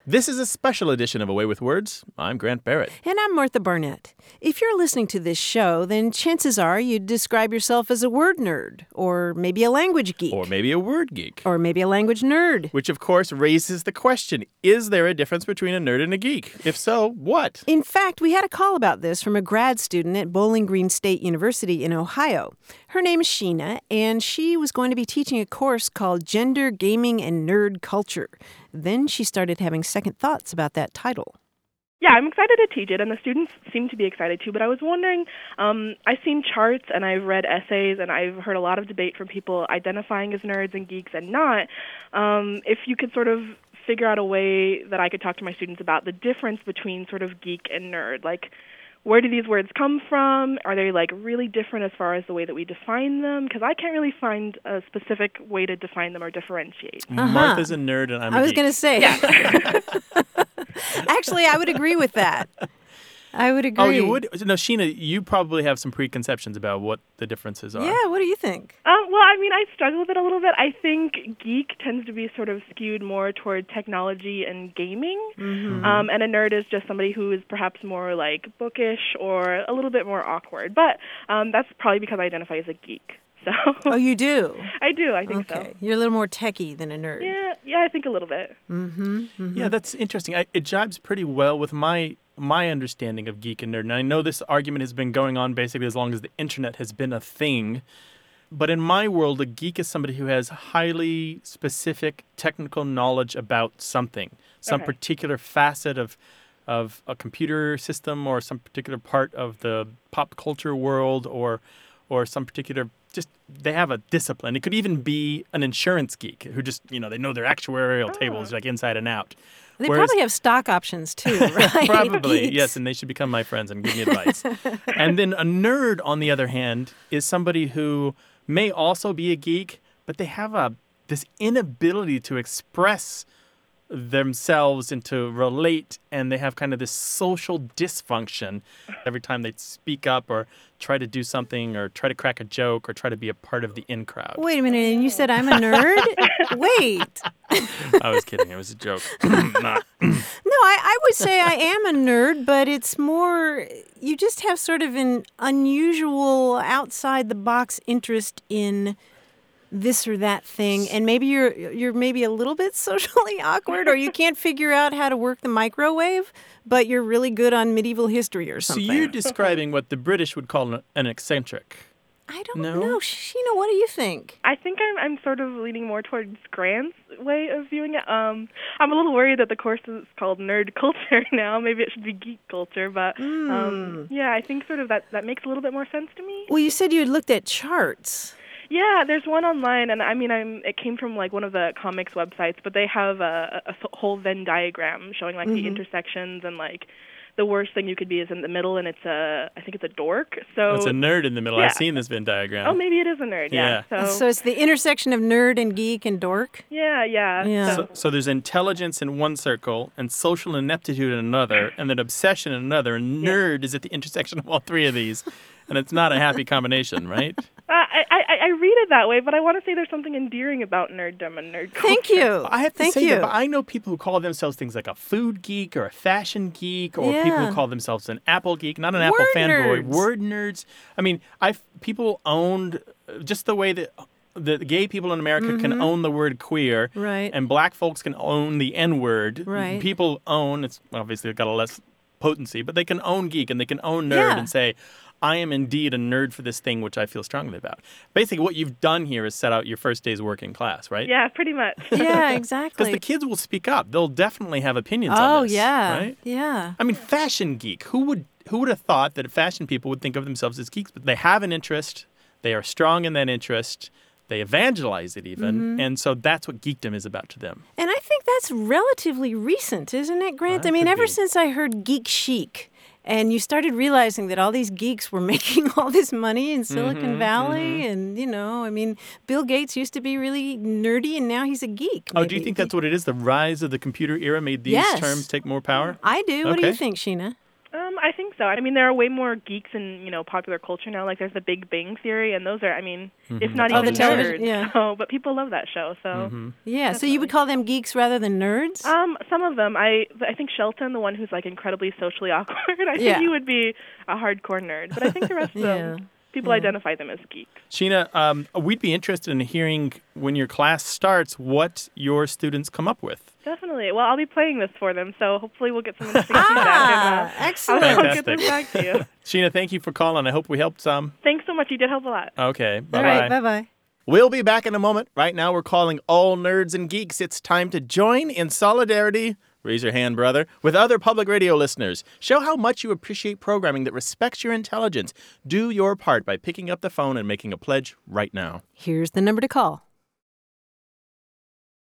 This is a special edition of A Way with Words. I'm Grant Barrett. And I'm Martha Barnett. If you're listening to this show, then chances are you'd describe yourself as a word nerd, or maybe a language geek. Or maybe a word geek. Or maybe a language nerd. Which, of course, raises the question, is there a difference between a nerd and a geek? If so, what? In fact, we had a call about this from a grad student at Bowling Green State University in Ohio. Her name is Sheena, and she was going to be teaching a course called Gender, Gaming, and Nerd Culture. Then she started having second thoughts about that title. Yeah, I'm excited to teach it, and the students seem to be excited too, but I was wondering, I've seen charts and I've read essays and I've heard a lot of debate from people identifying as nerds and geeks and not. If you could sort of figure out a way that I could talk to my students about the difference between sort of geek and nerd, like where do these words come from? Are they like really different as far as the way that we define them? Because I can't really find a specific way to define them or differentiate. Martha's a nerd and I'm a geek. I was going to say. Yeah. Actually, I would agree with that. I would agree. Oh, you would? No, Sheena, you probably have some preconceptions about what the differences are. Yeah, what do you think? Well, I mean, I struggle with it a little bit. I think geek tends to be sort of skewed more toward technology and gaming, and a nerd is just somebody who is perhaps more like bookish or a little bit more awkward. But that's probably because I identify as a geek. So. Oh, you do? I do. I think so. So. You're a little more techie than a nerd. Yeah, I think a little bit. Yeah, that's interesting. It jibes pretty well with my understanding of geek and nerd. And I know this argument has been going on basically as long as the internet has been a thing. But in my world, a geek is somebody who has highly specific technical knowledge about something, some particular facet of a computer system or some particular part of the pop culture world or some particular, just they have a discipline. It could even be an insurance geek who just, they know their actuarial tables like inside and out. They probably have stock options too, right? Probably, Geeks. yes, and they should become my friends and give me advice. And then a nerd, on the other hand, is somebody who may also be a geek, but they have this inability to express themselves and to relate, and they have kind of this social dysfunction every time they speak up or try to do something or try to crack a joke or try to be a part of the in crowd. Wait a minute, and you said I'm a nerd? Wait. I was kidding. It was a joke. No, I would say I am a nerd, but it's more, you just have sort of an unusual outside-the-box interest in this or that thing, and maybe you're maybe a little bit socially awkward, or you can't figure out how to work the microwave, but you're really good on medieval history or something. So you're describing what the British would call an eccentric. I don't know. Sheena, what do you think? I think I'm sort of leaning more towards Grant's way of viewing it. I'm a little worried that the course is called Nerd Culture now. Maybe it should be Geek Culture, but yeah, I think sort of that makes a little bit more sense to me. Well, you said you had looked at charts. Yeah, there's one online, and I mean, it came from like one of the comics websites, but they have a whole Venn diagram showing like the intersections, and like the worst thing you could be is in the middle, and I think it's a dork. So it's a nerd in the middle. Yeah. I've seen this Venn diagram. Oh, maybe it is a nerd. Yeah. So it's the intersection of nerd and geek and dork. Yeah. So there's intelligence in one circle and social ineptitude in another, and then obsession in another, and nerd is at the intersection of all three of these. And it's not a happy combination, right? I read it that way, but I want to say there's something endearing about nerddom and nerd culture. Thank you. I have to say that, but I know people who call themselves things like a food geek or a fashion geek, or people who call themselves an Apple geek, not an Apple fanboy, word nerds. I mean, people owned just the way that the gay people in America can own the word queer, right? And black folks can own the N-word. Right. People own, it's obviously got a less potency, but they can own geek and they can own nerd and say, I am indeed a nerd for this thing, which I feel strongly about. Basically, what you've done here is set out your first day's work in class, right? Yeah, pretty much. Yeah, exactly. Because the kids will speak up. They'll definitely have opinions on this. Oh, yeah. Right? Yeah. I mean, fashion geek. Who would have thought that fashion people would think of themselves as geeks? But they have an interest. They are strong in that interest. They evangelize it even. And so that's what geekdom is about to them. And I think that's relatively recent, isn't it, Grant? I mean, ever since I heard geek chic, and you started realizing that all these geeks were making all this money in Silicon Valley. And, I mean, Bill Gates used to be really nerdy, and now he's a geek. Oh, do you think that's what it is? The rise of the computer era made these terms take more power? I do. What do you think, Sheena? I think so. I mean, there are way more geeks in, popular culture now. Like, there's the Big Bang Theory, and those are, if not even the television, nerds. yeah. So, but people love that show, so. Yeah, so you would call them geeks rather than nerds? Some of them. I think Shelton, the one who's, like, incredibly socially awkward, I think he would be a hardcore nerd. But I think the rest of them, people identify them as geeks. Sheena, we'd be interested in hearing when your class starts what your students come up with. Definitely. Well, I'll be playing this for them, so hopefully we'll get some interesting feedback. Excellent. I'll get this back to you. Sheena, thank you for calling. I hope we helped some. Thanks so much. You did help a lot. Okay. Bye-bye. All right, bye-bye. We'll be back in a moment. Right now, we're calling all nerds and geeks. It's time to join in solidarity. Raise your hand, brother. With other public radio listeners. Show how much you appreciate programming that respects your intelligence. Do your part by picking up the phone and making a pledge right now. Here's the number to call.